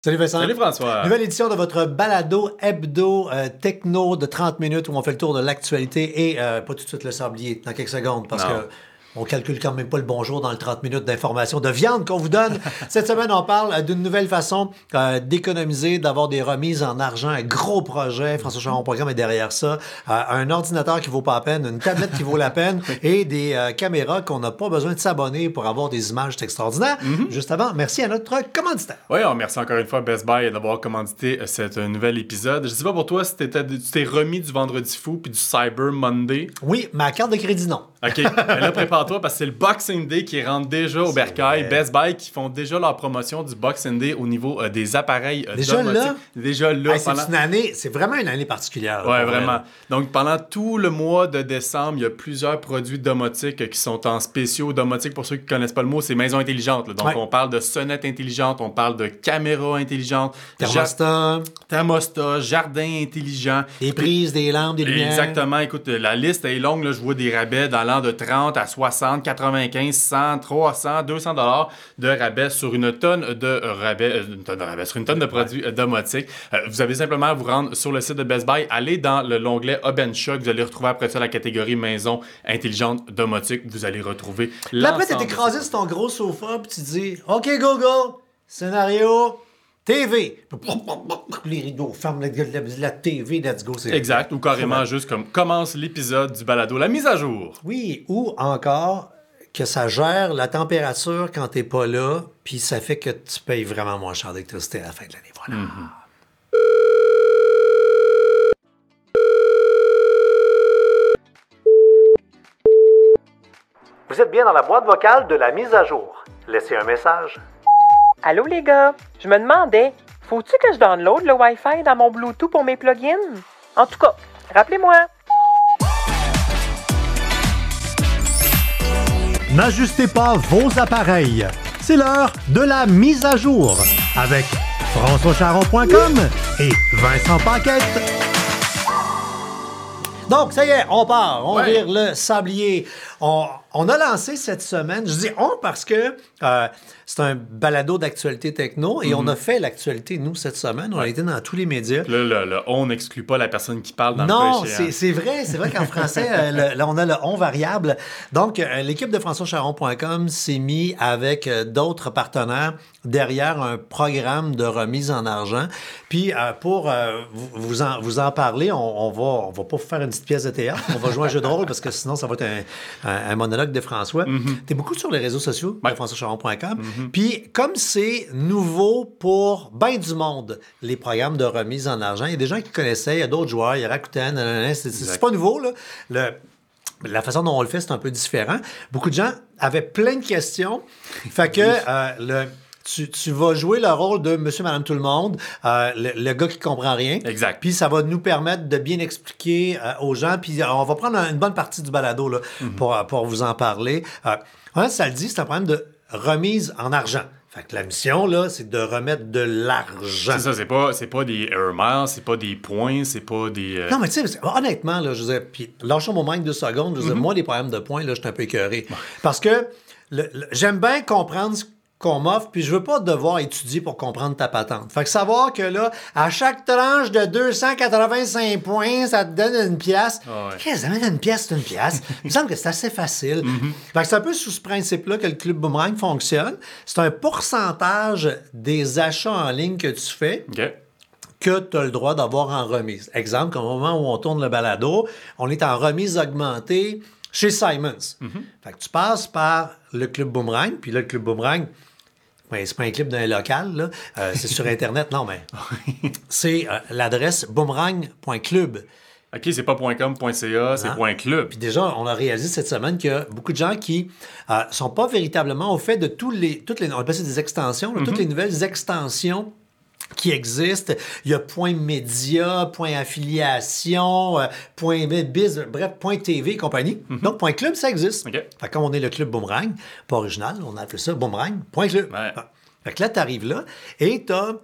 Salut Vincent. Salut François. Nouvelle édition de votre balado hebdo techno de 30 minutes où on fait le tour de l'actualité et pas tout de suite le sablier dans quelques secondes parce que on calcule quand même pas le bonjour dans le 30 minutes d'information de viande qu'on vous donne. Cette semaine, on parle d'une nouvelle façon d'économiser, d'avoir des remises en argent. Un gros projet. François Charon.com est derrière ça. Un ordinateur qui vaut pas la peine, une tablette qui vaut la peine et des caméras qu'on n'a pas besoin de s'abonner pour avoir des images extraordinaires. Juste avant, merci à notre commanditaire. Oui, on remercie encore une fois Best Buy d'avoir commandité cet nouvel épisode. Je sais pas pour toi si tu t'es remis du Vendredi fou puis du Cyber Monday. Oui, ma carte de crédit, non. OK, là, prépare-toi parce que c'est le Boxing Day qui rentre déjà au bercail. Best Buy qui font déjà leur promotion du Boxing Day au niveau des appareils domotiques. Déjà là? C'est une année, c'est vraiment une année particulière. Oui, vraiment. Donc, pendant tout le mois de décembre, il y a plusieurs produits domotiques qui sont en spéciaux. Domotique, pour ceux qui ne connaissent pas le mot, c'est maison intelligente. Là. Donc, on parle de sonnettes intelligentes, on parle de caméras intelligentes. Thermostat, jardin intelligent. Des prises, des lampes, des lumières. Exactement. Écoute, la liste est longue. Là. Je vois des rabais dans de 30 à 60, 95, 100, 300, 200 $ de rabais sur une tonne de rabais, sur une tonne de produits domotiques. Vous avez simplement à vous rendre sur le site de Best Buy, aller dans l'onglet Hub & Shock, vous allez retrouver après ça la catégorie maison intelligente domotique, vous allez retrouver là après t'es écrasé sur ton gros sofa puis tu dis OK Google, scénario TV. Les rideaux ferment la TV, let's go. Exact, ou carrément juste comme commence l'épisode du balado, la mise à jour. Oui, ou encore que ça gère la température quand t'es pas là, puis ça fait que tu payes vraiment moins cher d'électricité à la fin de l'année. Voilà. Vous êtes bien dans la boîte vocale de la mise à jour. Laissez un message. Allô les gars, je me demandais, faut-tu que je download le Wi-Fi dans mon Bluetooth pour mes plugins? En tout cas, rappelez-moi. N'ajustez pas vos appareils. C'est l'heure de la mise à jour avec FrançoisCharron.com et Vincent Paquette. Donc, ça y est, on part. On vire le sablier. On a lancé cette semaine, je dis on parce que c'est un balado d'actualité techno et on a fait l'actualité, nous, cette semaine. On a été dans tous les médias. Là, le on n'exclut pas la personne qui parle dans non, le cas c'est vrai qu'en français, là, on a le on variable. Donc, l'équipe de FrançoisCharron.com s'est mis avec d'autres partenaires derrière un programme de remise en argent. Puis, pour vous en parler, on va pas faire une petite pièce de théâtre, on va jouer un jeu de rôle parce que sinon, ça va être un monologue de François. T'es beaucoup sur les réseaux sociaux de FrançoisCharron.com. Puis, comme c'est nouveau pour bien du monde, les programmes de remise en argent, il y a des gens qui connaissaient, il y a d'autres joueurs, il y a Rakuten, c'est pas nouveau, là. La façon dont on le fait, c'est un peu différent. Beaucoup de gens avaient plein de questions. Fait que tu vas jouer le rôle de monsieur, madame, tout le monde, le gars qui comprend rien. Exact. Puis ça va nous permettre de bien expliquer aux gens. Puis on va prendre une bonne partie du balado là, pour vous en parler. Ça le dit, c'est un problème de remise en argent. Fait que la mission, là, c'est de remettre de l'argent. C'est ça, c'est pas des air miles, c'est pas des points, c'est pas des... Non, mais tu sais, honnêtement, là, je disais, puis lâchons mon mic 2 secondes, je disais, moi, les problèmes de points, là, je suis un peu écœuré. Parce que j'aime bien comprendre ce qu'on m'offre, puis je veux pas devoir étudier pour comprendre ta patente. Fait que savoir que là, à chaque tranche de 285 points, ça te donne une pièce. Qu'est-ce que ça me donne une pièce, c'est une pièce? Il me semble que c'est assez facile. Fait que c'est un peu sous ce principe-là que le Club Boomerang fonctionne. C'est un pourcentage des achats en ligne que tu fais. Que tu as le droit d'avoir en remise. Exemple, au moment où on tourne le balado, on est en remise augmentée chez Simons. Fait que tu passes par le Club Boomerang, puis là, le Club Boomerang, c'est pas un clip d'un local, là. C'est sur Internet. Non, mais c'est l'adresse boomerang.club. OK, c'est pas .com.ca, c'est .club. Puis déjà, on a réalisé cette semaine qu'il y a beaucoup de gens qui sont pas véritablement au fait de toutes les on appelle ça des extensions, là, toutes les nouvelles extensions qui existent. Il y a Point Média, Point Affiliation, Point Biz, bref, Point TV et compagnie. Donc, Point Club, ça existe. Fait que comme on est le Club Boomerang, pas original, on a appelé ça Boomerang, Point Club. Fait que là, tu arrives là et tu as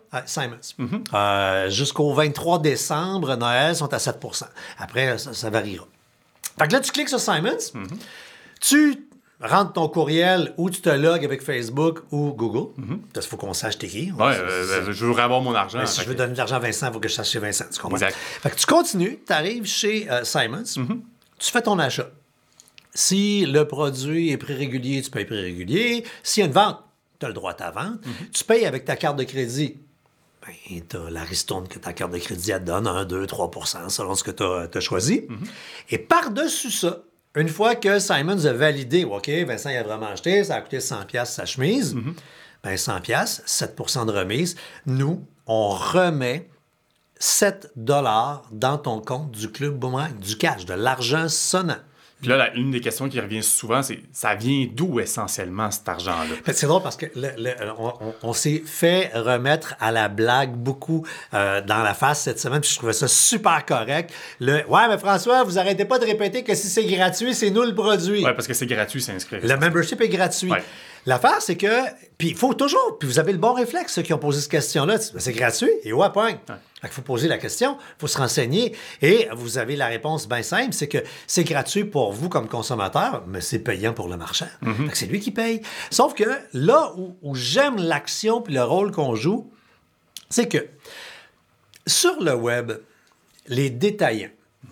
Simons. Jusqu'au 23 décembre, Noël sont à 7 %. Après, ça variera. Fait que là, tu cliques sur Simons, tu rentre ton courriel ou tu te logs avec Facebook ou Google. Il faut qu'on sache t'es qui. Ouais, je veux avoir mon argent. Si je veux donner de l'argent à Vincent, il faut que je sache chez Vincent. Tu comprends? Exact. Fait que tu continues, tu arrives chez Simons, tu fais ton achat. Si le produit est prix régulier, tu payes prix régulier. S'il y a une vente, tu as le droit à ta vente. Tu payes avec ta carte de crédit. Ben, tu as la ristourne que ta carte de crédit elle te donne, 1, 2, 3 selon ce que tu as choisi. Et par-dessus ça, une fois que Simons a validé, OK, Vincent il a vraiment acheté, ça a coûté 100$ sa chemise, ben 100$, 7 de remise, nous, on remet 7$ dans ton compte du Club Boomerang, du cash, de l'argent sonnant. Puis là, une des questions qui revient souvent, c'est ça vient d'où essentiellement cet argent-là? C'est drôle parce que on s'est fait remettre à la blague beaucoup dans la face cette semaine, puis je trouvais ça super correct. Ouais, mais François, vous arrêtez pas de répéter que si c'est gratuit, c'est nous le produit. Oui, parce que c'est gratuit, c'est inscrit. Le membership est gratuit. Ouais. L'affaire, c'est que. Puis il faut toujours. Puis vous avez le bon réflexe, ceux qui ont posé cette question-là. C'est gratuit. Et ouais, point. Il faut poser la question, il faut se renseigner. Et vous avez la réponse bien simple, c'est que c'est gratuit pour vous comme consommateur, mais c'est payant pour le marchand. Fait que c'est lui qui paye. Sauf que là où j'aime l'action puis le rôle qu'on joue, c'est que sur le web, les détaillants,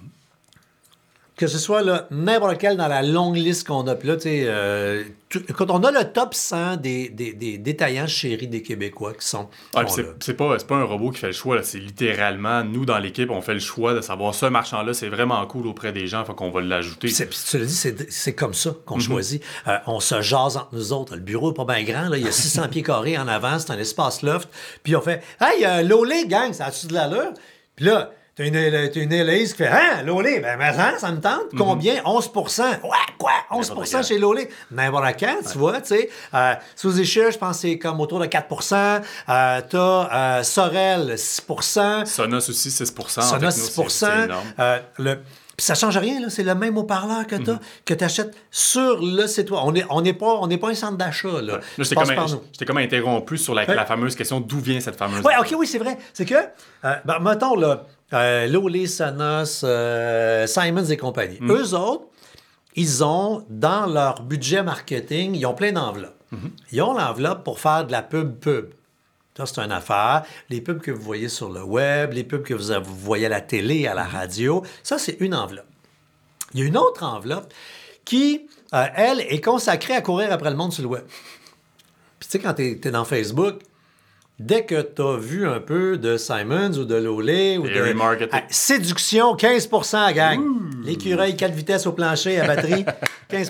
que ce soit là, n'importe quel dans la longue liste qu'on a. Puis là, tu sais, quand on a le top 100 des détaillants chéris des Québécois qui sont. C'est pas un robot qui fait le choix. Là. C'est littéralement, nous, dans l'équipe, on fait le choix de savoir ce marchand-là, c'est vraiment cool auprès des gens, faut qu'on va l'ajouter. Puis tu l'as dit, c'est comme ça qu'on choisit. On se jase entre nous autres. Le bureau n'est pas bien grand. Là. Il y a 600 pieds carrés en avant. C'est un espace loft. Puis on fait « Hey, Lolé, gang, ça a-tu de l'allure? » Puis là, t'as une Héloïse qui fait « Hein, Lolé, ben ça me tente. Combien? 11 Ouais, quoi? 11 chez Lolé. N'importe quand, tu vois, tu sais. Sous échelle, je pense que c'est comme autour de 4 t'as Sorel, 6 Sonos aussi, 6 Sonos, 6 c'est énorme. Puis ça change rien, là. C'est le même haut-parleur que que tu achètes sur le site web. On n'est pas un centre d'achat, là. J'étais comme interrompu sur la fameuse question d'où vient cette fameuse... Oui, c'est vrai. C'est que, mettons, là, Lolé, Sonos, Simons et compagnie. Eux autres, ils ont, dans leur budget marketing, ils ont plein d'enveloppes. Ils ont l'enveloppe pour faire de la pub. Ça, c'est une affaire. Les pubs que vous voyez sur le web, les pubs que vous voyez à la télé, à la radio, ça, c'est une enveloppe. Il y a une autre enveloppe qui, elle, est consacrée à courir après le monde sur le web. Puis, tu sais, quand tu es dans Facebook, dès que tu as vu un peu de Simons ou de Lolé ou de... remarketing. Séduction, 15 gang. L'écureuil 4 vitesses au plancher à batterie, 15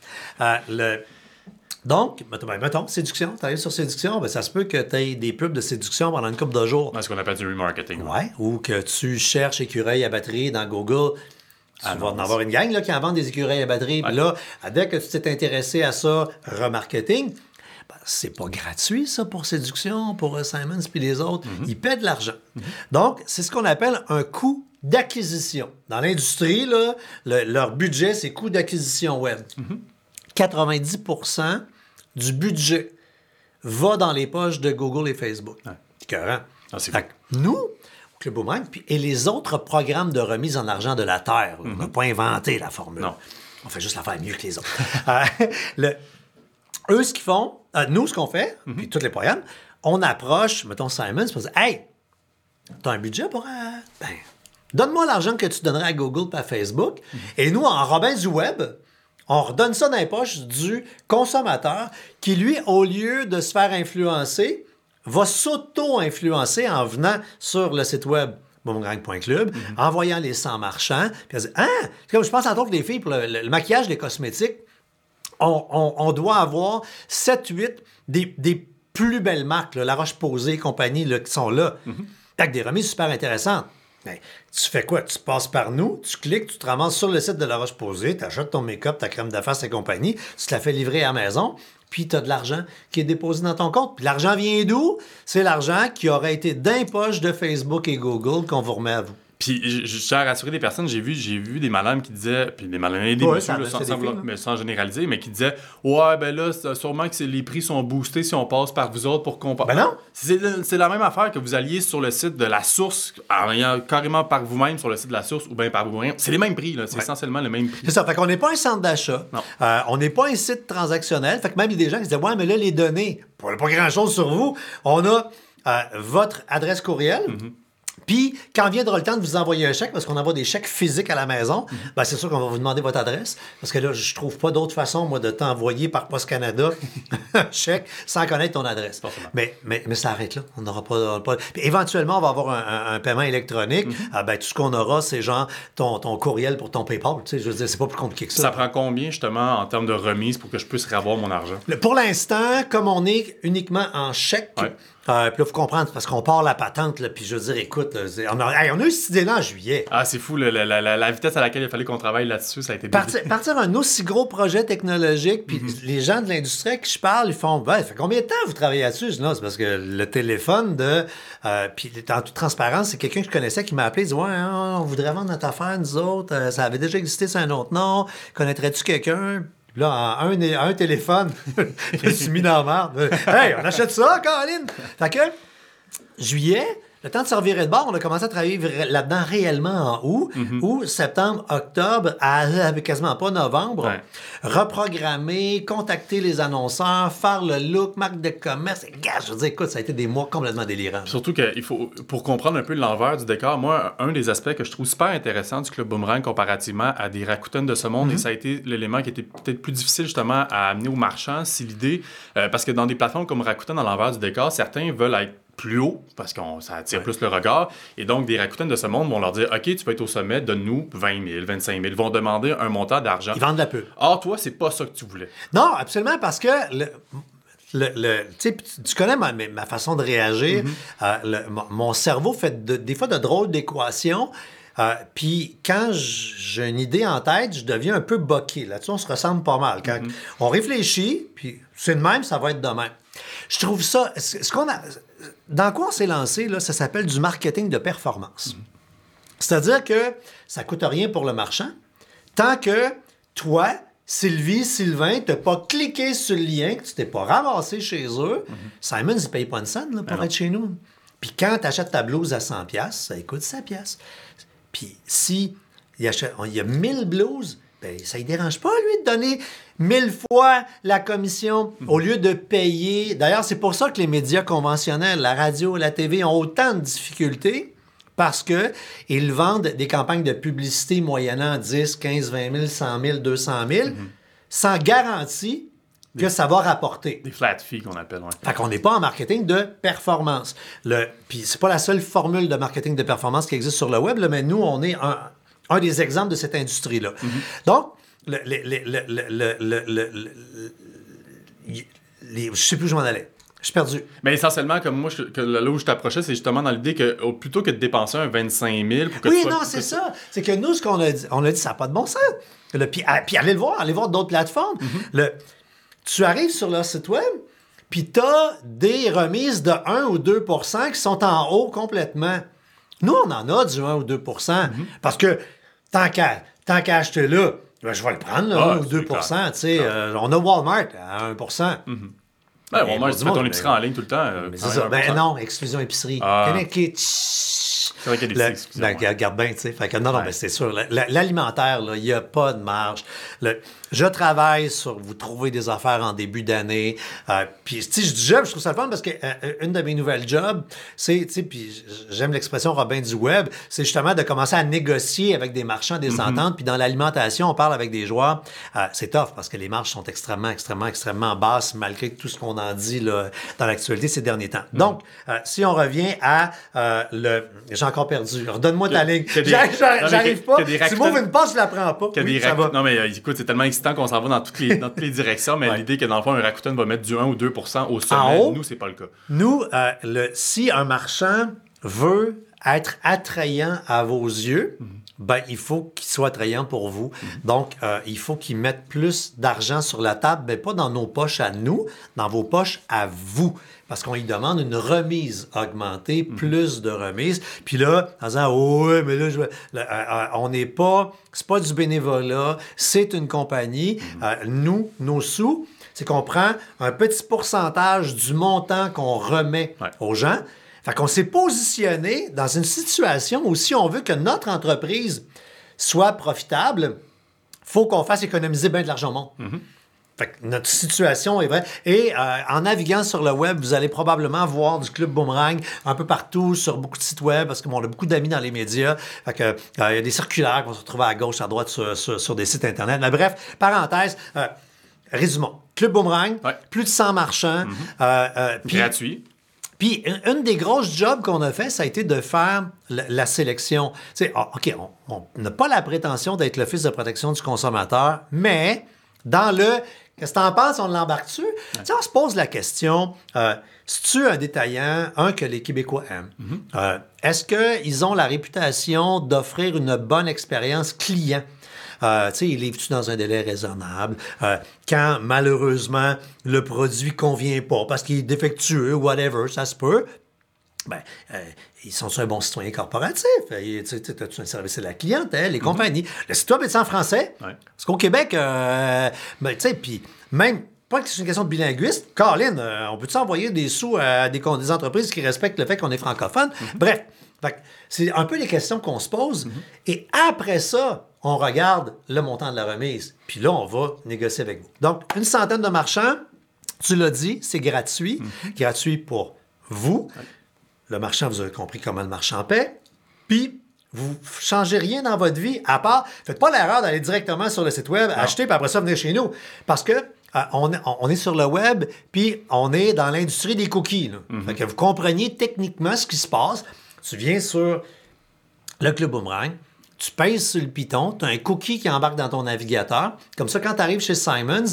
Donc, mettons, séduction, tu arrives sur séduction, ben, ça se peut que tu aies des pubs de séduction pendant une couple de jours. C'est ce qu'on appelle du remarketing. Ouais, ou que tu cherches écureuil à batterie dans Google. Tu vas en avoir une gang là, qui en vend des écureuils à batterie. Puis là, dès que tu t'es intéressé à ça, remarketing, ben, c'est pas gratuit, ça, pour séduction, pour Simons puis les autres. Ils paient de l'argent. Donc, c'est ce qu'on appelle un coût d'acquisition. Dans l'industrie, là, leur budget, c'est coût d'acquisition web. 90% du budget va dans les poches de Google et Facebook. C'est écœurant. C'est fait que nous, au Club Boomerang, et les autres programmes de remise en argent de la Terre, on n'a pas inventé la formule. Non. On fait juste la faire mieux que les autres. Eux, ce qu'ils font, nous, ce qu'on fait, puis tous les programmes, on approche, mettons, Simons, pour dire « Hey, t'as un budget pour... donne-moi l'argent que tu donnerais à Google et à Facebook. Et nous, en Robin du Web... On redonne ça dans les poches du consommateur qui, lui, au lieu de se faire influencer, va s'auto-influencer en venant sur le site web boomerang.club, en voyant les 100 marchands, puis elle dit « Ah! » Comme je pense entre autres les filles, pour le maquillage, les cosmétiques, on doit avoir 7-8 des plus belles marques, là, La Roche-Posay et compagnie, là, qui sont là, avec des remises super intéressantes. Ben, tu fais quoi? Tu passes par nous, tu cliques, tu te ramasses sur le site de La Roche-Posay, tu achètes ton make-up, ta crème de face et compagnie, tu te la fais livrer à la maison, puis tu as de l'argent qui est déposé dans ton compte. Puis l'argent vient d'où? C'est l'argent qui aurait été dans les poches de Facebook et Google qu'on vous remet à vous. Puis je tiens à rassurer des personnes, j'ai vu des madames qui disaient, puis des madames et des Ouais, messieurs, ça- là, c'est des filles, là. mais sans généraliser, mais qui disaient ouais, ben là, sûrement que les prix sont boostés si on passe par vous autres pour comparer. Ben non! C'est la même affaire que vous alliez sur le site de la source, en ayant carrément par vous-même sur le site de la source ou bien par vous-même. C'est les mêmes prix, là. C'est essentiellement le même prix. C'est ça. Fait qu'on n'est pas un centre d'achat. Non. On n'est pas un site transactionnel. Fait que même il y a des gens qui se disent ouais, mais là, les données, pas grand-chose sur vous. On a votre adresse courriel. Puis, quand viendra le temps de vous envoyer un chèque, parce qu'on envoie des chèques physiques à la maison, ben c'est sûr qu'on va vous demander votre adresse. Parce que là, je trouve pas d'autre façon, moi, de t'envoyer par Poste Canada un chèque sans connaître ton adresse. Mais ça arrête là. On n'aura pas. Puis éventuellement, on va avoir un paiement électronique. Ben, tout ce qu'on aura, c'est genre ton courriel pour ton PayPal. Tu sais, je veux dire, c'est pas plus compliqué que ça. Ça prend combien, justement, en termes de remise pour que je puisse revoir mon argent? Pour l'instant, comme on est uniquement en chèque, Ouais. puis là, il faut comprendre, parce qu'on part la patente, là, puis je veux dire, écoute, on a eu cette idée-là en juillet. Ah, c'est fou, la vitesse à laquelle il a fallu qu'on travaille là-dessus, ça a été Partir un aussi gros projet technologique, puis les gens de l'industrie à qui je parle, ils font, ben, ça fait combien de temps vous travaillez là-dessus? Je dis, non, c'est parce que le téléphone puis en toute transparence, c'est quelqu'un que je connaissais qui m'a appelé, il dit, ouais, on voudrait vendre notre affaire, nous autres, ça avait déjà existé sur un autre nom, connaîtrais-tu quelqu'un? Puis là, en un téléphone, je me suis mis dans la merde. Hey, on achète ça, Caroline! Fait que, juillet, le temps de se revirer de bord, on a commencé à travailler là-dedans réellement en août, septembre, octobre, avec quasiment pas novembre. Ouais. Reprogrammer, contacter les annonceurs, faire le look, marque de commerce. Gars, je veux dire, écoute, ça a été des mois complètement délirants. Surtout qu'il faut, pour comprendre un peu l'envers du décor, moi, un des aspects que je trouve super intéressant du Club Boomerang comparativement à des Rakuten de ce monde, et ça a été l'élément qui était peut-être plus difficile justement à amener aux marchands, c'est l'idée, parce que dans des plateformes comme Rakuten, à l'envers du décor, certains veulent être plus haut parce que ça attire plus le regard. Et donc, des Rakuten de ce monde vont leur dire « OK, tu peux être au sommet, donne-nous 20 000, 25 000. » Ils vont demander un montant d'argent. Ils vendent la pub. Or, toi, c'est pas ça que tu voulais. Non, absolument, parce que tu sais, tu connais ma façon de réagir. Mon cerveau fait des fois de drôles d'équations. Puis quand j'ai une idée en tête, je deviens un peu boqué. Là-dessus, on se ressemble pas mal. Quand on réfléchit, puis c'est de même, ça va être de même. Je trouve ça... Dans quoi on s'est lancé, là, ça s'appelle du marketing de performance. C'est-à-dire que ça ne coûte rien pour le marchand tant que toi, Sylvain, tu n'as pas cliqué sur le lien, que tu t'es pas ramassé chez eux. Simon, il ne paye pas une scène là, pour être chez nous. Puis quand tu achètes ta blouse à 100$, ça coûte 100$. Puis si il y a 1000 blouses, ben, ça ne dérange pas, lui, de donner 1000 fois la commission au lieu de payer. D'ailleurs, c'est pour ça que les médias conventionnels, la radio, la TV, ont autant de difficultés parce qu'ils vendent des campagnes de publicité moyennant 10, 15, 20 000, 100 000, 200 000 sans garantie que ça va rapporter. Des flat fees qu'on appelle, ouais. Fait qu'on n'est pas en marketing de performance. Puis c'est pas la seule formule de marketing de performance qui existe sur le web, là, mais nous, on est un des exemples de cette industrie-là. Donc, je sais plus où je m'en allais. Je suis perdu. Mais essentiellement, comme moi, là où je t'approchais, c'est justement dans l'idée que plutôt que de dépenser un 25 000 pour que Oui, tu sois... non, c'est ça. C'est que nous, ce qu'on a dit, ça n'a pas de bon sens. Puis allez voir d'autres plateformes. Tu arrives sur leur site web, puis tu as des remises de 1 ou 2 % qui sont en haut complètement. Nous, on en a du 1 ou 2 % parce que tant qu'à acheter là, ben, je vais le prendre, là, 1 ou 2 % tu sais, on a Walmart à 1 %. Ouais, bon, moi, je fais ton épicerie en ligne tout le temps. Mais c'est ça. Ben non, exclusion épicerie. C'est vrai qu'il y a des exclusions. Ben, regarde bien, tu sais. Fait que non, ben, c'est sûr. L'alimentaire, il n'y a pas de marge. Je travaille sur vous trouver des affaires en début d'année. Puis, tu sais, je dis job, je trouve ça le fun parce que une de mes nouvelles jobs, c'est, tu sais, puis j'aime l'expression Robin du web, c'est justement de commencer à négocier avec des marchands des ententes. Puis dans l'alimentation, on parle avec des joueurs. C'est tough parce que les marges sont extrêmement, extrêmement, extrêmement basses malgré tout ce qu'on en dit là, dans l'actualité ces derniers temps. Donc, si on revient à j'ai encore perdu. Redonne-moi ta ligne. J'arrive pas. Tu m'ouvres une passe, je la prends pas. Oui, ça va. Non, mais écoute, c'est tellement excitant qu'on s'en va dans toutes les directions, mais l'idée que dans le fond, un Rakuten va mettre du 1 ou 2 % au sommet, nous, c'est pas le cas. Nous, si un marchand veut être attrayant à vos yeux, ben, il faut qu'il soit attrayant pour vous. Donc, il faut qu'ils mettent plus d'argent sur la table, mais pas dans nos poches à nous, dans vos poches à vous. Parce qu'on lui demande une remise augmentée, plus de remise. Puis là, en disant, oh, ouais, mais là, on n'est pas, c'est pas du bénévolat, c'est une compagnie. Nous, nos sous, c'est qu'on prend un petit pourcentage du montant qu'on remet aux gens. Fait qu'on s'est positionné dans une situation où si on veut que notre entreprise soit profitable, il faut qu'on fasse économiser bien de l'argent au monde. Fait que notre situation est vraie. Et en naviguant sur le web, vous allez probablement voir du Club Boomerang un peu partout, sur beaucoup de sites web, parce qu'on a beaucoup d'amis dans les médias. Fait que il y a des circulaires qu'on se retrouve à gauche, à droite sur des sites Internet. Mais bref, parenthèse, résumons. Club Boomerang, plus de 100 marchands. Gratuit. Puis, une des grosses jobs qu'on a fait, ça a été de faire la sélection. Tu sais, OK, on n'a pas la prétention d'être l'Office de protection du consommateur, mais dans le « qu'est-ce que t'en penses, on l'embarque-tu? » Tu sais, on se pose la question, c'est-tu un détaillant, que les Québécois aiment? Est-ce qu'ils ont la réputation d'offrir une bonne expérience client? Tu sais, il livre-tu dans un délai raisonnable? Quand, malheureusement, le produit ne convient pas parce qu'il est défectueux, whatever, ça se peut, ben, ils sont un bon citoyen corporatif? As-tu un service à la clientèle, les compagnies? Le site web est en français? Parce qu'au Québec, ben, tu sais, puis même, pas que c'est une question de bilinguiste, Colin, on peut-tu envoyer des sous à des entreprises qui respectent le fait qu'on est francophone? Bref, c'est un peu les questions qu'on se pose. Et après ça, on regarde le montant de la remise. Puis là, on va négocier avec vous. Donc, une centaine de marchands, tu l'as dit, c'est gratuit. Gratuit pour vous. Le marchand, vous avez compris comment le marchand paie. Puis, vous ne changez rien dans votre vie, à part, faites pas l'erreur d'aller directement sur le site web, acheter, puis après ça, venir chez nous. Parce que on est sur le web, puis on est dans l'industrie des cookies. Fait que vous compreniez techniquement ce qui se passe. Tu viens sur le Club Boomerang, tu pèses sur le piton, tu as un cookie qui embarque dans ton navigateur. Comme ça, quand tu arrives chez Simons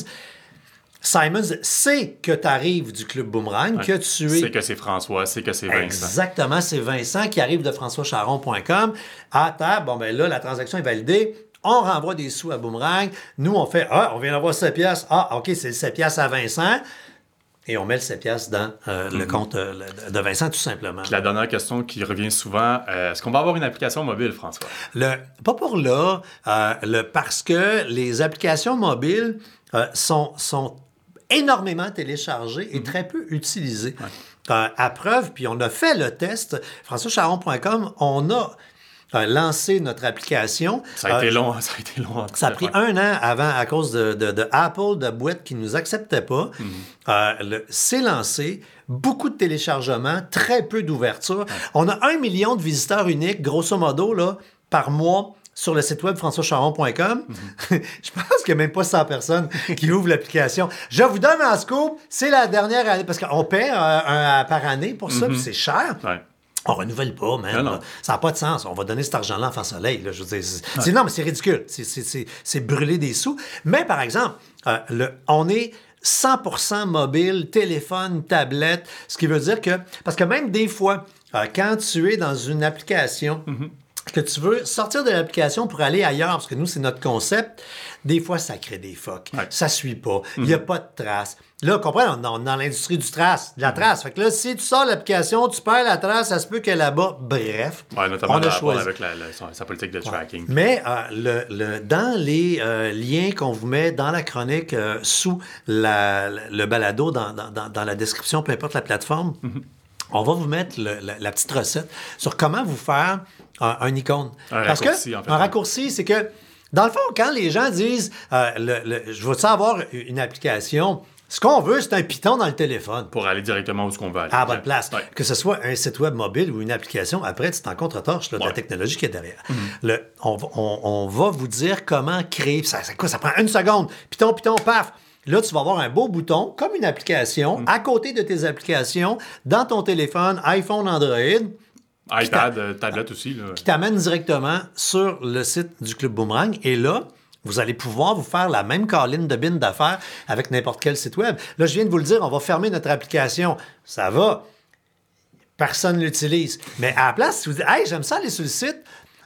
sait que tu arrives du Club Boomerang, que tu es... C'est que c'est François, c'est que c'est Vincent. Exactement, c'est Vincent qui arrive de françoischaron.com. À table, bon, ben là, la transaction est validée. On renvoie des sous à Boomerang. Nous, on fait, on vient d'avoir 7 piastres. OK, c'est 7 piastres à Vincent. Et on met le 7 piastres dans le compte de Vincent, tout simplement. Puis la dernière question qui revient souvent, est-ce qu'on va avoir une application mobile, François? Pas pour là, parce que les applications mobiles sont énormément téléchargées et très peu utilisées. À preuve, puis on a fait le test, françoischaron.com, on a lancé notre application. Ça a été long. Ça a pris 1 an avant, à cause de Apple, de boîte qui ne nous acceptait pas. C'est lancé. Beaucoup de téléchargements, très peu d'ouverture. On a 1 million de visiteurs uniques, grosso modo, là, par mois sur le site web françoischaron.com. Je pense qu'il n'y a même pas 100 personnes qui ouvrent l'application. Je vous donne un scoop, c'est la dernière année, parce qu'on paie par année pour ça, puis c'est cher. On renouvelle pas, man. Non. Ça n'a pas de sens. On va donner cet argent-là en fin soleil. Là, je veux dire, non, mais c'est ridicule. C'est brûler des sous. Mais par exemple, on est 100% mobile, téléphone, tablette, ce qui veut dire que... Parce que même des fois, quand tu es dans une application... que tu veux sortir de l'application pour aller ailleurs, parce que nous, c'est notre concept, des fois, ça crée des fucks. Ça suit pas. Il n'y a pas de trace. Là, comprends, on est dans l'industrie de la trace. Fait que là, si tu sors l'application, tu perds la trace, ça se peut que là-bas, bref, notamment on a choisi. Avec sa politique de tracking. Mais dans les liens qu'on vous met dans la chronique, sous le balado, dans la description, peu importe la plateforme, on va vous mettre la petite recette sur comment vous faire un icône. Un raccourci, c'est que, dans le fond, quand les gens disent je veux avoir une application, ce qu'on veut, c'est un piton dans le téléphone. Pour aller directement où ce qu'on veut aller. À la bonne place. Que ce soit un site web mobile ou une application, après, c'est en contre-torche de la technologie qui est derrière. On va vous dire comment créer. Ça prend 1 seconde. Piton, paf! Là, tu vas avoir un beau bouton, comme une application, à côté de tes applications, dans ton téléphone, iPhone, Android. iPad, tablette aussi. Là. Qui t'amène directement sur le site du Club Boomerang. Et là, vous allez pouvoir vous faire la même colline de bin d'affaires avec n'importe quel site web. Là, je viens de vous le dire, on va fermer notre application. Ça va. Personne ne l'utilise. Mais à la place, si vous dites, hey, j'aime ça aller sur le site,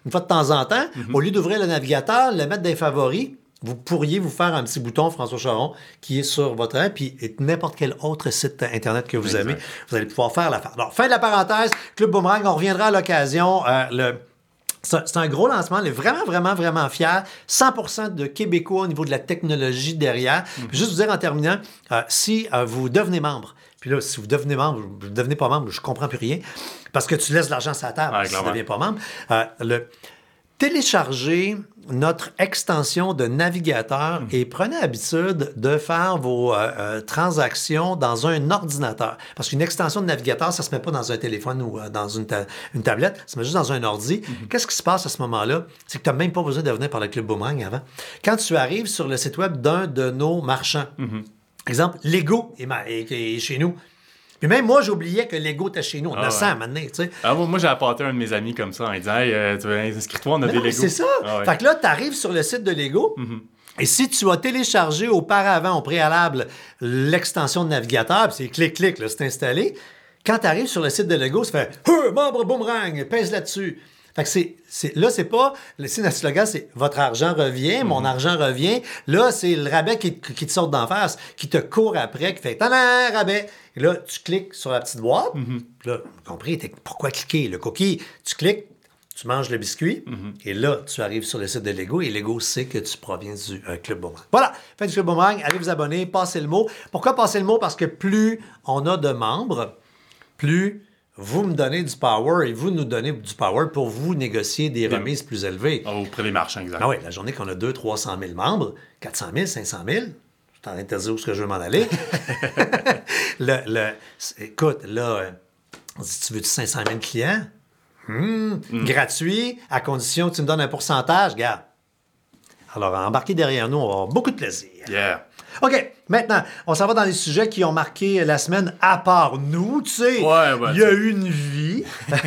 une fois de temps en temps, au lieu d'ouvrir le navigateur, le mettre dans les favoris, vous pourriez vous faire un petit bouton François Charon qui est sur votre app, puis n'importe quel autre site Internet que vous aimez, vous allez pouvoir faire l'affaire. Alors, fin de la parenthèse, Club Boomerang, on reviendra à l'occasion. C'est un gros lancement. On est vraiment, vraiment, vraiment fiers. 100% de Québécois au niveau de la technologie derrière. Puis juste vous dire en terminant, si vous devenez membre, puis là, si vous devenez membre, vous ne devenez pas membre, je ne comprends plus rien, parce que tu laisses l'argent sur la table si tu ne deviens pas membre. Téléchargez notre extension de navigateur et prenez l'habitude de faire vos transactions dans un ordinateur. Parce qu'une extension de navigateur, ça ne se met pas dans un téléphone ou dans une tablette, ça se met juste dans un ordi. Qu'est-ce qui se passe à ce moment-là? C'est que tu n'as même pas besoin de venir par le Club Boomerang avant. Quand tu arrives sur le site web d'un de nos marchands, exemple, Lego est chez nous. Puis même moi, j'oubliais que Lego était chez nous. On a ça maintenant, tu sais. Moi, j'ai apporté un de mes amis comme ça en disant hey, inscris-toi, on a des Lego. C'est ça. Fait que là, tu arrives sur le site de Lego. Et si tu as téléchargé auparavant, au préalable, l'extension de navigateur, puis c'est clic, là, c'est installé, quand tu arrives sur le site de Lego, ça fait « membre Boomerang, pèse là-dessus ». Fait que là, c'est pas... Le slogan, c'est « Votre argent revient, mon argent revient ». Là, c'est le rabais qui te sort d'en face, qui te court après, qui fait « Tada, rabais ». Et là, tu cliques sur la petite boîte. Là, compris, pourquoi cliquer? Le cookie, tu cliques, tu manges le biscuit, et là, tu arrives sur le site de Lego, et Lego sait que tu proviens du Club Boomerang. Voilà, fin du Club Boomerang, allez vous abonner, passez le mot. Pourquoi passer le mot? Parce que plus on a de membres, plus vous me donnez du power et vous nous donnez du power pour vous négocier des remises plus élevées. Auprès des marchands, exactement. Ah oui, la journée qu'on a 200-300 000 membres, 400 000, 500 000, je suis en train de te dire où est-ce que je veux m'en aller. Écoute, là, si tu veux 500 000 clients, gratuit, à condition que tu me donnes un pourcentage, regarde. Alors, embarquez derrière nous, on va avoir beaucoup de plaisir. Yeah. OK, maintenant, on s'en va dans les sujets qui ont marqué la semaine, à part nous, tu sais. Il y a eu une vie.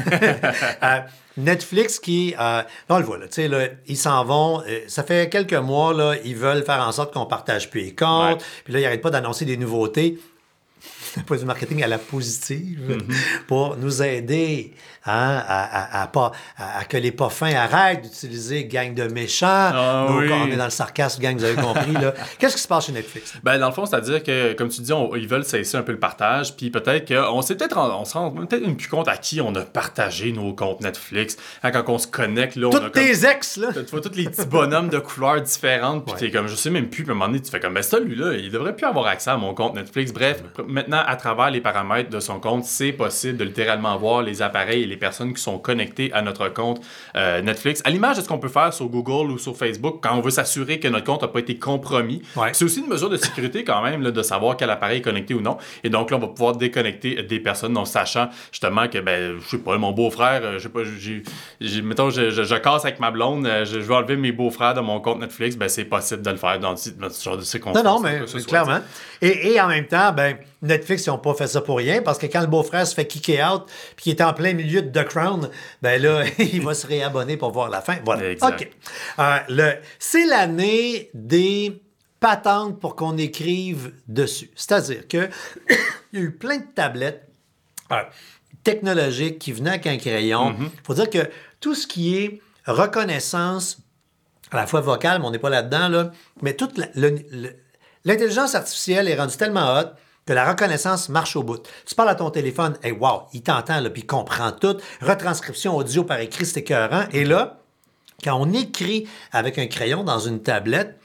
Netflix qui... là, on le voit, là, tu sais, là, ils s'en vont. Ça fait quelques mois, là, ils veulent faire en sorte qu'on partage plus les comptes. Puis là, ils n'arrêtent pas d'annoncer des nouveautés. D'un point de vue marketing à la positive, pour nous aider à que les pas fins arrêtent d'utiliser gang de méchants. On est dans le sarcasme, gang, vous avez compris. Là. Qu'est-ce qui se passe chez Netflix? Ben, dans le fond, c'est-à-dire que, comme tu dis, ils veulent cesser un peu le partage, puis peut-être qu'on se rend peut-être même plus compte à qui on a partagé nos comptes Netflix. Hein, quand on se connecte, là, Toutes tes ex, là! Tu vois tous les petits bonhommes de couleurs différentes, puis t'es comme, je sais même plus, puis à un moment donné, tu fais comme, ben celui-là, il devrait plus avoir accès à mon compte Netflix. Bref, maintenant, à travers les paramètres de son compte, c'est possible de littéralement voir les appareils et les personnes qui sont connectées à notre compte Netflix. À l'image de ce qu'on peut faire sur Google ou sur Facebook quand on veut s'assurer que notre compte n'a pas été compromis. C'est aussi une mesure de sécurité quand même là, de savoir quel appareil est connecté ou non. Et donc là, on va pouvoir déconnecter des personnes en sachant justement que, ben, je sais pas, mon beau-frère, je sais pas, mettons, je casse avec ma blonde, je veux enlever mes beaux-frères de mon compte Netflix, ben c'est possible de le faire dans ce genre de circonstances. Non, mais clairement. Et en même temps, ben, Netflix, ils n'ont pas fait ça pour rien, parce que quand le beau-frère se fait kicker out, puis qu'il est en plein milieu de The Crown, ben là, il va se réabonner pour voir la fin. Voilà. Exact. OK. C'est l'année des patentes pour qu'on écrive dessus. C'est-à-dire que il y a eu plein de tablettes technologiques qui venaient avec un crayon. Il faut dire que tout ce qui est reconnaissance, à la fois vocale, mais on n'est pas là-dedans, là, mais toute l'intelligence artificielle est rendue tellement haute que la reconnaissance marche au bout. Tu parles à ton téléphone, hey, wow, il t'entend, là, puis il comprend tout. Retranscription audio par écrit, c'est écœurant. Et là, quand on écrit avec un crayon dans une tablette,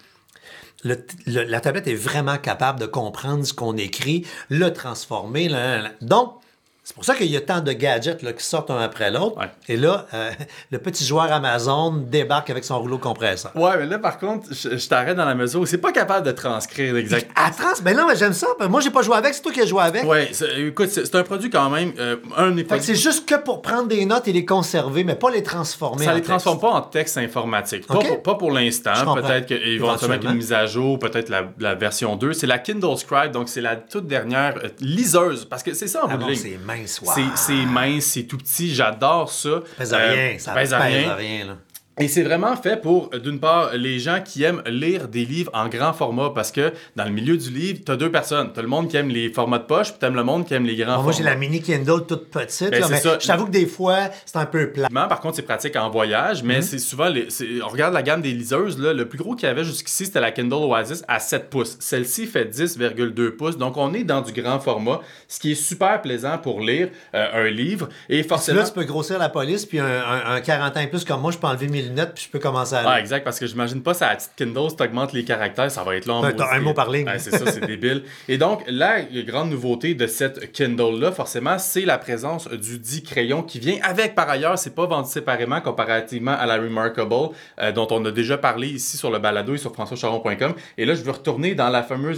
la tablette est vraiment capable de comprendre ce qu'on écrit, le transformer. Donc, c'est pour ça qu'il y a tant de gadgets là, qui sortent un après l'autre. Ouais. Et là, le petit joueur Amazon débarque avec son rouleau compresseur. Ouais, mais là, par contre, je t'arrête dans la mesure où c'est pas capable de transcrire exactement. Ben non, mais j'aime ça. Moi, j'ai pas joué avec. C'est toi qui as joué avec. Ouais, écoute, c'est un produit quand même. C'est juste que pour prendre des notes et les conserver, mais pas les transformer. Ça les transforme pas en texte informatique. Okay. Pas pour l'instant. Peut-être qu'éventuellement avec une mise à jour, peut-être la version 2. C'est la Kindle Scribe, donc c'est la toute dernière liseuse. Parce que c'est ça en bout de ligne. C'est mince, c'est tout petit, j'adore ça. Ça pèse rien, ça pèse rien. Là. Et c'est vraiment fait pour, d'une part, les gens qui aiment lire des livres en grand format, parce que dans le milieu du livre, t'as deux personnes. T'as le monde qui aime les formats de poche, puis t'as le monde qui aime les grands formats. Moi, j'ai la mini Kindle toute petite, Ben, là, c'est mais ça. je t'avoue que des fois, c'est un peu plat. Par contre, c'est pratique en voyage, mais c'est souvent... on regarde la gamme des liseuses, là, le plus gros qu'il y avait jusqu'ici, c'était la Kindle Oasis à 7 pouces. Celle-ci fait 10,2 pouces, donc on est dans du grand format, ce qui est super plaisant pour lire un livre. Et forcément... Là, tu peux grossir la police, puis un 40 ans et plus comme moi, je peux enlever mes lunettes, puis je peux commencer à lire. Ah, exact, parce que j'imagine pas ça à la petite Kindle, si t'augmentes les caractères, ça va être long. T'as un mot par ligne. Ouais, c'est ça, c'est débile. Et donc, la grande nouveauté de cette Kindle-là, forcément, c'est la présence du dit crayon qui vient avec, par ailleurs, c'est pas vendu séparément comparativement à la Remarkable, dont on a déjà parlé ici sur le balado et sur françoischaron.com. Et là, je veux retourner dans la fameuse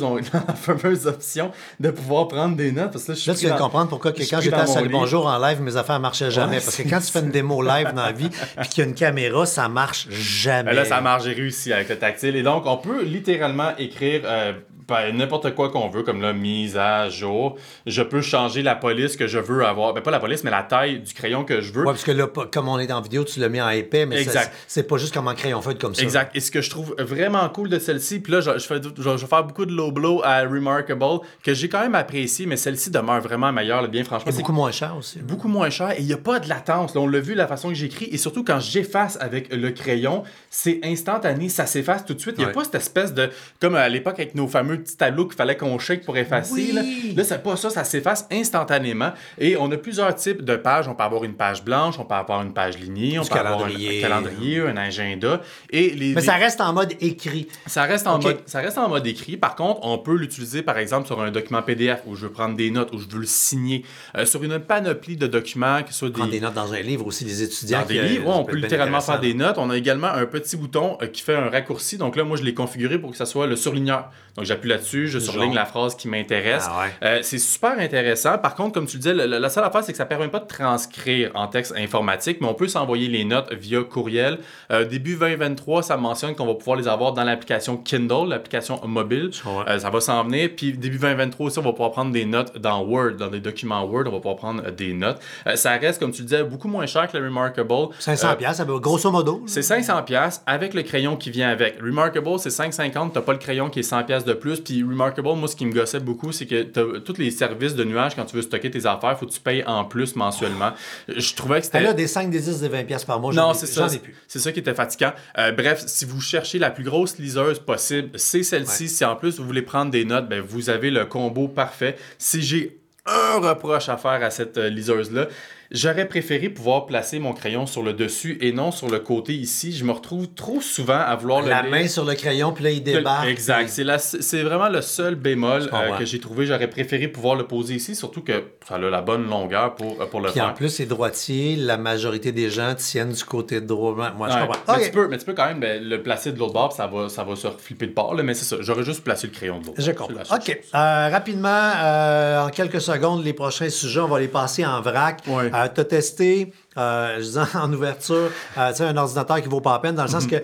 option de pouvoir prendre des notes. Parce que là, tu viens de comprendre pourquoi que quand j'étais à Salut Bonjour en live, mes affaires marchaient jamais. Parce que quand tu fais une démo live dans la vie, puis qu'il y a une caméra, ça marche jamais. Là, ça marche, j'ai réussi avec le tactile. Et donc, on peut littéralement écrire n'importe quoi qu'on veut, comme là, mise à jour. Je peux changer la police que je veux avoir. Ben, pas la police, mais la taille du crayon que je veux. Ouais, parce que là, comme on est en vidéo, tu l'as mis en épais, mais exact. C'est pas juste comme en crayon feuille comme ça. Exact. Et ce que je trouve vraiment cool de celle-ci, puis là, je vais faire beaucoup de low blow à Remarkable, que j'ai quand même apprécié, mais celle-ci demeure vraiment meilleure, là, bien franchement. Et beaucoup moins cher aussi. Beaucoup moins cher, et il n'y a pas de latence. Là, on l'a vu, la façon que j'écris, et surtout quand j'efface avec le crayon, c'est instantané, ça s'efface tout de suite. Il n'y a pas cette espèce de... Comme à l'époque avec nos fameux petits tableaux qu'il fallait qu'on shake pour effacer. Oui. Là, c'est pas ça, ça s'efface instantanément. Et on a plusieurs types de pages. On peut avoir une page blanche, on peut avoir une page lignée, on peut avoir un calendrier, un agenda. Mais ça reste en mode écrit. Ça reste en mode écrit. Par contre, on peut l'utiliser, par exemple, sur un document PDF où je veux prendre des notes, où je veux le signer. Sur une panoplie de documents, que ce soit prendre des notes dans un livre aussi, des étudiants. Dans des livres, on peut littéralement faire des notes. On a également un petit bouton qui fait un raccourci. Donc là, moi, je l'ai configuré pour que ça soit le surligneur. Donc, j'appuie là-dessus, je surligne la phrase qui m'intéresse. C'est super intéressant. Par contre, comme tu le disais, la seule affaire, c'est que ça ne permet pas de transcrire en texte informatique, mais on peut s'envoyer les notes via courriel. Début 2023, ça mentionne qu'on va pouvoir les avoir dans l'application Kindle, l'application mobile. Ça va s'en venir. Puis début 2023 aussi, on va pouvoir prendre des notes dans Word, dans des documents Word, on va pouvoir prendre des notes. Ça reste, comme tu le disais, beaucoup moins cher que le Remarkable. 500$, grosso modo. C'est 500$ avec le crayon qui vient avec. Remarkable, c'est 5,50$. T'as pas le crayon qui est 100$ de plus. Puis Remarkable, moi, ce qui me gossait beaucoup, c'est que tous les services de nuage, quand tu veux stocker tes affaires, faut que tu payes en plus mensuellement. Je trouvais que c'était... Là, des 5, des 10, des 20$ par mois, non, c'est ça. J'en ai plus. C'est ça qui était fatigant. Bref, si vous cherchez la plus grosse liseuse possible, c'est celle-ci. Si en plus vous voulez prendre des notes, ben, vous avez le combo parfait. Si j'ai un reproche à faire à cette liseuse-là, j'aurais préféré pouvoir placer mon crayon sur le dessus et non sur le côté ici. Je me retrouve trop souvent à vouloir la main sur le crayon, puis là, il débarque. Exact. C'est vraiment le seul bémol que j'ai trouvé. J'aurais préféré pouvoir le poser ici, surtout que ça a la bonne longueur pour le puis faire. En plus, c'est droitier. La majorité des gens tiennent du côté droit. Moi, je comprends. Mais tu peux quand même le placer de l'autre bord, puis ça va se flipper de part. Là, mais c'est ça. J'aurais juste placé le crayon de l'autre. Je comprends. OK. Rapidement, en quelques secondes, les prochains sujets, on va les passer en vrac. Ouais. Tu as testé, je disais en ouverture, un ordinateur qui vaut pas la peine, dans le sens que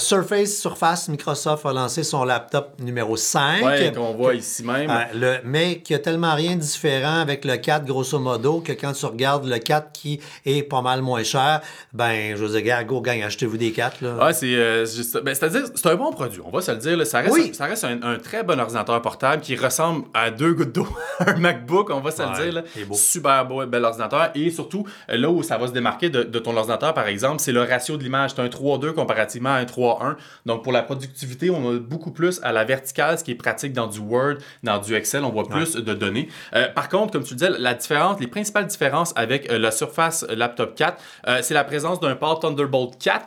Surface, Microsoft a lancé son laptop numéro 5. Oui, qu'on voit ici même. Mais qui a tellement rien de différent avec le 4, grosso modo, que quand tu regardes le 4 qui est pas mal moins cher, ben, je veux dire, go, gang, achetez-vous des 4. Là. Ouais, c'est-à-dire, c'est un bon produit, on va se le dire. Là. Ça reste un très bon ordinateur portable qui ressemble à 2 gouttes d'eau à un MacBook, on va se le dire. Là. Super beau, bel ordinateur. Et surtout, là où ça va se démarquer de ton ordinateur, par exemple, c'est le ratio de l'image. C'est un 3:2 comparativement à un 3:1. Donc, pour la productivité, on a beaucoup plus à la verticale, ce qui est pratique dans du Word, dans du Excel. On voit plus de données. Par contre, comme tu disais, les principales différences avec la Surface Laptop 4, c'est la présence d'un port Thunderbolt 4.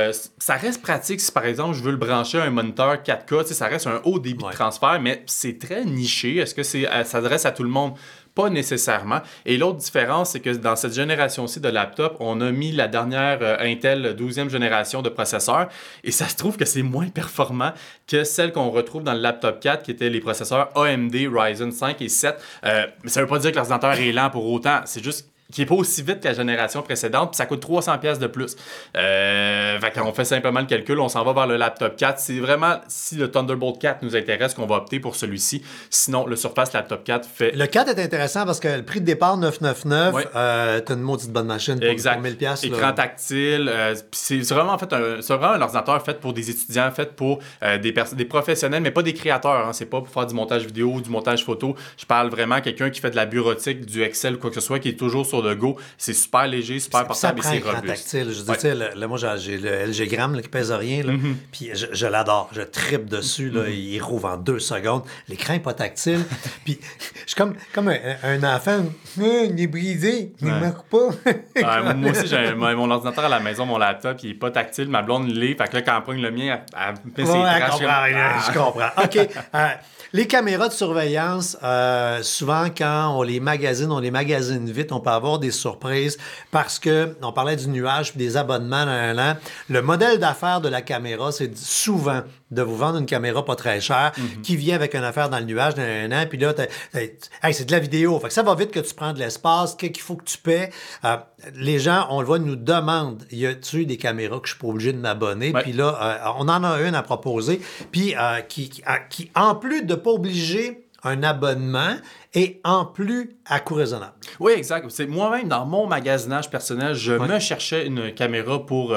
Ça reste pratique si, par exemple, je veux le brancher à un moniteur 4K. Ça reste un haut débit de transfert, mais c'est très niché. Est-ce que ça s'adresse à tout le monde? Pas nécessairement. Et l'autre différence, c'est que dans cette génération-ci de laptop, on a mis la dernière Intel 12e génération de processeurs et ça se trouve que c'est moins performant que celle qu'on retrouve dans le laptop 4 qui étaient les processeurs AMD Ryzen 5 et 7. Mais ça veut pas dire que l'ordinateur est lent pour autant. C'est juste qui est pas aussi vite que la génération précédente, puis ça coûte 300 pièces de plus. Fait qu'on fait simplement le calcul, on s'en va vers le laptop 4. C'est vraiment, si le Thunderbolt 4 nous intéresse, qu'on va opter pour celui-ci. Sinon, le Surface Laptop 4 fait... Le 4 est intéressant parce que le prix de départ, 999, Oui. T'as une maudite bonne machine pour 1000 pièces. Écran tactile. C'est vraiment, en fait, c'est vraiment un ordinateur fait pour des étudiants, fait pour des professionnels, mais pas des créateurs. Hein. C'est pas pour faire du montage vidéo ou du montage photo. Je parle vraiment à quelqu'un qui fait de la bureautique, du Excel ou quoi que ce soit, qui est toujours sur le go. C'est super léger, super portable et c'est écran robuste. tactile. Je dis, tu sais, là, moi, j'ai le LG Gram là, qui pèse rien. Là, puis je l'adore. Je trippe dessus. Là, il rouvre en 2 secondes. L'écran n'est pas tactile. Puis je suis comme un enfant. Il est brisé. Il ne marque pas. Moi aussi, j'ai mon ordinateur à la maison, mon laptop, il est pas tactile. Ma blonde l'est. Fait que là, quand elle pogne le mien, elle met ses traces. Je comprends. OK. Les caméras de surveillance, souvent, quand on les magasine vite, on peut avoir des surprises parce que, on parlait du nuage puis des abonnements dans un an. Le modèle d'affaires de la caméra, c'est souvent de vous vendre une caméra pas très chère qui vient avec une affaire dans le nuage dans un an. Puis là, c'est de la vidéo. Fait que ça va vite que tu prends de l'espace, qu'il faut que tu paies. Les gens, on le voit, nous demandent, y a-tu des caméras que je suis pas obligé de m'abonner? Ouais. Puis là, on en a une à proposer. Puis qui, en plus de pas obliger un abonnement, et en plus à coût raisonnable. Oui, exact. C'est moi-même, dans mon magasinage personnel, je me cherchais une caméra pour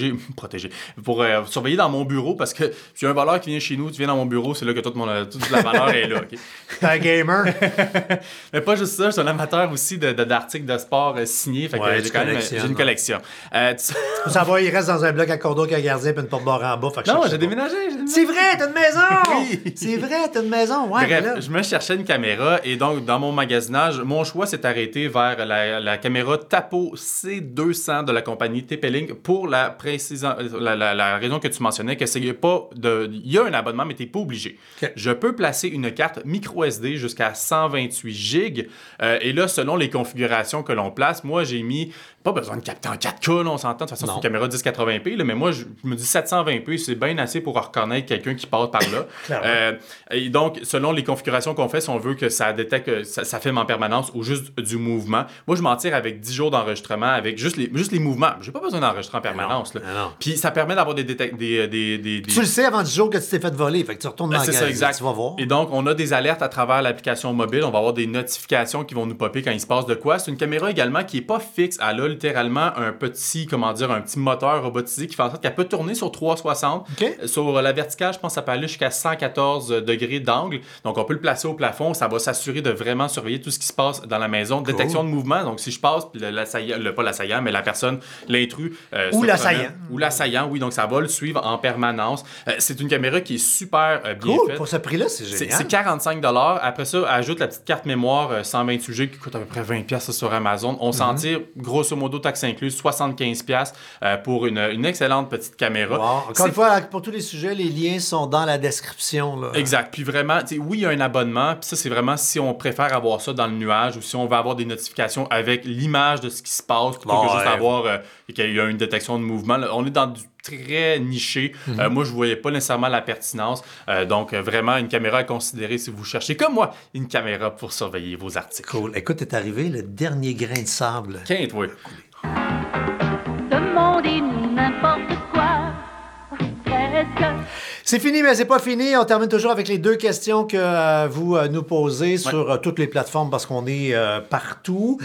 pour surveiller dans mon bureau parce que j'ai un voleur qui vient chez nous, tu viens dans mon bureau, c'est là que toute la valeur est là. Okay? T'es un gamer. Mais pas juste ça, je suis un amateur aussi d'articles de sport signés. Fait que j'ai une collection. Ça va, il reste dans un bloc à cordeau avec un gardien et une porte-barre en bas. Non, j'ai déménagé. C'est vrai, t'as une maison! Oui. C'est vrai, t'as une maison. Ouais, bref, là. je me cherchais une caméra et donc dans mon magasinage, mon choix s'est arrêté vers la caméra Tapo C200 de la compagnie TP-Link pour la raison que tu mentionnais, que c'est il y a un abonnement, mais tu n'es pas obligé. Okay. Je peux placer une carte micro SD jusqu'à 128 GB et là, selon les configurations que l'on place, moi, j'ai mis pas besoin de capter en 4K, là, on s'entend. De toute façon, c'est une caméra 1080p, là, mais moi, je me dis 720p, c'est bien assez pour reconnaître quelqu'un qui passe par là. Et donc, selon les configurations qu'on fait, si on veut que ça détecte, ça filme en permanence ou juste du mouvement, moi, je m'en tire avec 10 jours d'enregistrement, avec juste les mouvements. J'ai pas besoin d'enregistrer en permanence. Puis ça permet d'avoir des... Tu le sais avant 10 jours que tu t'es fait voler, fait que tu retournes dans le ça, exact. Tu vas voir. Et donc, on a des alertes à travers l'application mobile. On va avoir des notifications qui vont nous popper quand il se passe de quoi. C'est une caméra également qui est pas fixe. Elle a littéralement un petit moteur robotisé qui fait en sorte qu'elle peut tourner sur 360. Okay. Sur la verticale, je pense que ça peut aller jusqu'à 114 degrés d'angle. Donc, on peut le placer au plafond. Ça va s'assurer de vraiment surveiller tout ce qui se passe dans la maison. Cool. Détection de mouvement. Donc, si je passe, puis pas l'assaillant, mais la personne, l'intrus. Ou l'assaillant. Ou l'assaillant, oui. Donc, ça va le suivre en permanence. C'est une caméra qui est super bien faite. Pour ce prix-là, c'est génial. C'est 45 $. Après ça, ajoute la petite carte mémoire 128 GB qui coûte à peu près 20 $ sur Amazon. On s'en tire, grosso modo, taxe incluse, 75 $ pour une excellente petite caméra. Wow. Encore une fois, pour tous les sujets, les liens sont dans la description. Là. Exact. Puis vraiment, oui, il y a un abonnement. Puis ça, c'est vraiment si on préfère avoir ça dans le nuage ou si on veut avoir des notifications avec l'image de ce qui se passe plutôt que juste avoir qu'il y a une détection de mouvement. Là, on est dans du très niché. Moi, je ne voyais pas nécessairement la pertinence. Donc, vraiment, une caméra à considérer si vous cherchez, comme moi, une caméra pour surveiller vos articles. Cool. Écoute, t'es arrivé, le dernier grain de sable. Quinte, oui. Demandez n'importe quoi, presque. C'est fini, mais c'est pas fini. On termine toujours avec les 2 questions que vous nous posez sur toutes les plateformes parce qu'on est partout.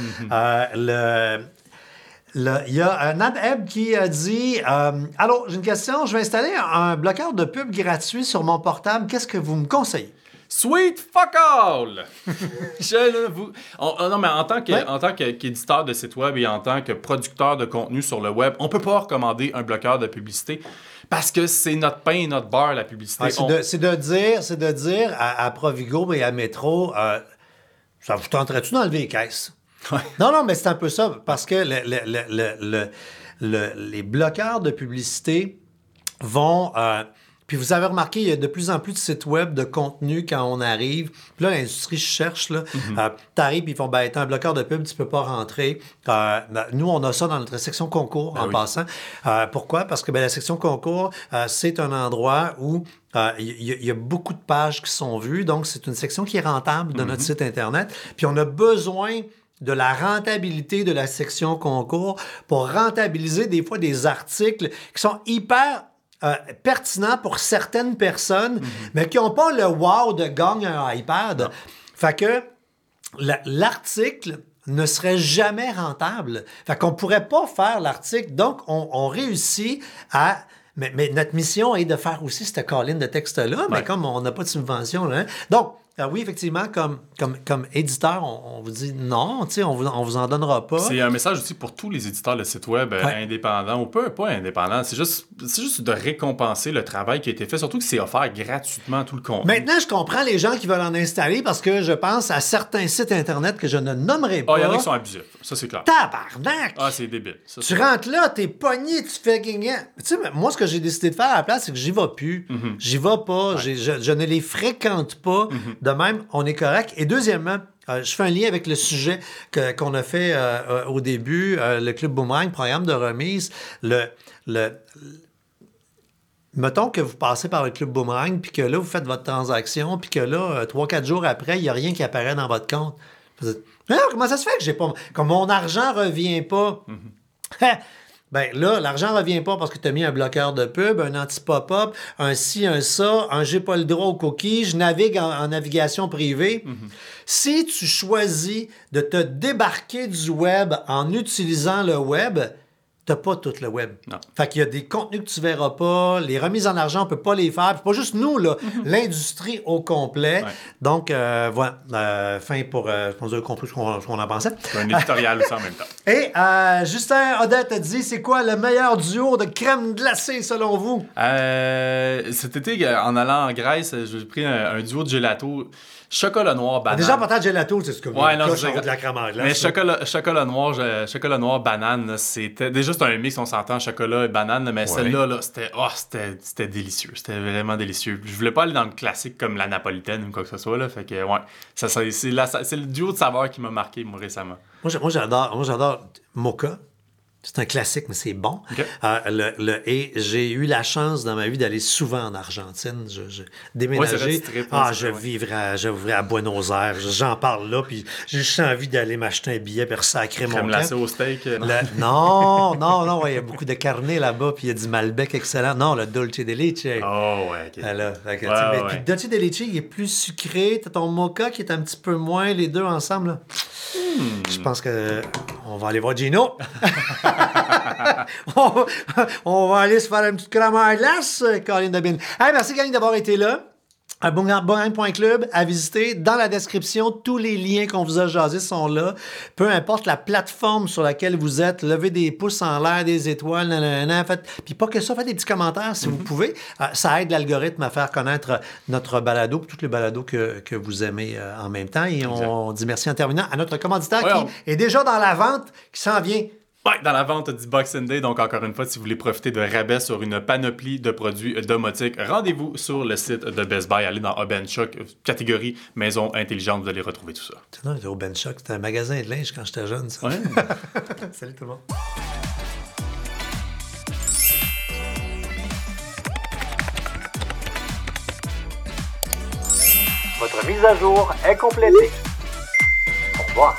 Il y a Nad Eb qui a dit allô, j'ai une question. Je vais installer un bloqueur de pub gratuit sur mon portable. Qu'est-ce que vous me conseillez? Sweet fuck all! Non, mais en tant qu'éditeur de site web et en tant que producteur de contenu sur le web, on peut pas recommander un bloqueur de publicité parce que c'est notre pain et notre beurre, la publicité. C'est de dire à Provigo et à Métro, ça vous tenterait-tu d'enlever les caisses? Ouais. Non, mais c'est un peu ça, parce que les bloqueurs de publicité vont... puis vous avez remarqué, il y a de plus en plus de sites web de contenu quand on arrive. Puis là, l'industrie cherche. T'arrives, ils font, t'as un bloqueur de pub, tu peux pas rentrer. Nous, on a ça dans notre section concours, passant. Pourquoi? Parce que la section concours, c'est un endroit où il y a beaucoup de pages qui sont vues. Donc, c'est une section qui est rentable de notre site Internet. Puis on a besoin de la rentabilité de la section concours pour rentabiliser des fois des articles qui sont hyper pertinents pour certaines personnes, mais qui n'ont pas le wow de gagner un iPad. Non. Fait que l'article ne serait jamais rentable. Fait qu'on ne pourrait pas faire l'article. Donc, on réussit à... Mais notre mission est de faire aussi cette colline de texte-là, mais comme on n'a pas de subvention, là, hein. Donc, oui, effectivement, comme éditeur, on vous dit non, on vous en donnera pas. C'est un message aussi pour tous les éditeurs de sites web indépendants ou pas indépendants. C'est juste de récompenser le travail qui a été fait, surtout que c'est offert gratuitement tout le contenu. Maintenant, je comprends les gens qui veulent en installer parce que je pense à certains sites Internet que je ne nommerai pas. Il y en a qui sont abusifs, ça c'est clair. Tabarnak! Ah, c'est débile. Ça, Tu rentres là, t'es pogné, tu fais gagnant. Tu sais, moi, ce que j'ai décidé de faire à la place, c'est que j'y vais plus. J'y vais pas. Je ne les fréquente pas. De même, on est correct. Et deuxièmement, je fais un lien avec le sujet qu'on a fait au début, le Club Boomerang, programme de remise. Mettons que vous passez par le Club Boomerang, puis que là, vous faites votre transaction, puis que là, 3-4 jours après, il n'y a rien qui apparaît dans votre compte. Vous dites, comment ça se fait que j'ai pas... Comme mon argent ne revient pas? Ben là, l'argent ne revient pas parce que tu as mis un bloqueur de pub, un anti-pop-up, un ci, un ça, un j'ai pas le droit aux cookies, je navigue en navigation privée. Si tu choisis de te débarquer du web en utilisant le web, t'as pas tout le web. Non. Fait qu'il y a des contenus que tu verras pas, les remises en argent, on peut pas les faire. Puis pas juste nous, là, l'industrie au complet. Ouais. Donc, voilà, fin pour... on a compris ce qu'on en pensait. C'est un éditorial aussi en même temps. Et Justin Odette a dit, c'est quoi le meilleur duo de crème glacée selon vous? Cet été, en allant en Grèce, j'ai pris un duo de gelato. Chocolat noir, banane. Déjà, patate gelato, c'est ce que vous c'est de la crème anglaise. Mais chocolat noir, banane, là, c'était... Déjà, c'est un mix, on s'entend, chocolat et banane, mais celle-là, là, c'était délicieux. C'était vraiment délicieux. Je voulais pas aller dans le classique comme la napolitaine ou quoi que ce soit, là. Fait que, c'est le duo de saveurs qui m'a marqué, moi, récemment. Moi, j'adore Mocha. C'est un classique, mais c'est bon. Okay. Et j'ai eu la chance dans ma vie d'aller souvent en Argentine. Je déménageais. Je vivrais à Buenos Aires. J'en parle là, puis j'ai juste envie d'aller m'acheter un billet pour sacrer mon camp. Glacé au steak. Non, il y a beaucoup de carne là-bas, puis il y a du Malbec excellent. Non, le Dolce de Leche. Oh, ouais, OK. Puis le Dolce de Leche, il est plus sucré. T'as ton Mocha qui est un petit peu moins, les deux ensemble. Là. Je pense que on va aller voir Gino. on va aller se faire une petite crème à glace, Colin Dabine. Hey, merci, gang, d'avoir été là. Boomerang.club à visiter. Dans la description, tous les liens qu'on vous a jasés sont là. Peu importe la plateforme sur laquelle vous êtes, levez des pouces en l'air, des étoiles, puis pas que ça, faites des petits commentaires si vous pouvez. Ça aide l'algorithme à faire connaître notre balado, tous les balados que vous aimez en même temps. Et on dit merci en terminant à notre commanditaire qui est déjà dans la vente, qui s'en vient. Ouais, dans la vente du Boxing Day. Donc, encore une fois, si vous voulez profiter de rabais sur une panoplie de produits domotiques, rendez-vous sur le site de Best Buy. Allez dans Obenchuk, catégorie maison intelligente. Vous allez retrouver tout ça. Non, Obenchuk, c'était un magasin de linge quand j'étais jeune, ça. Ouais. Salut tout le monde. Votre mise à jour est complétée. Au revoir.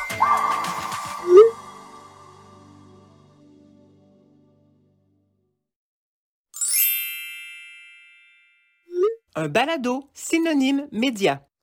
Un balado synonyme média.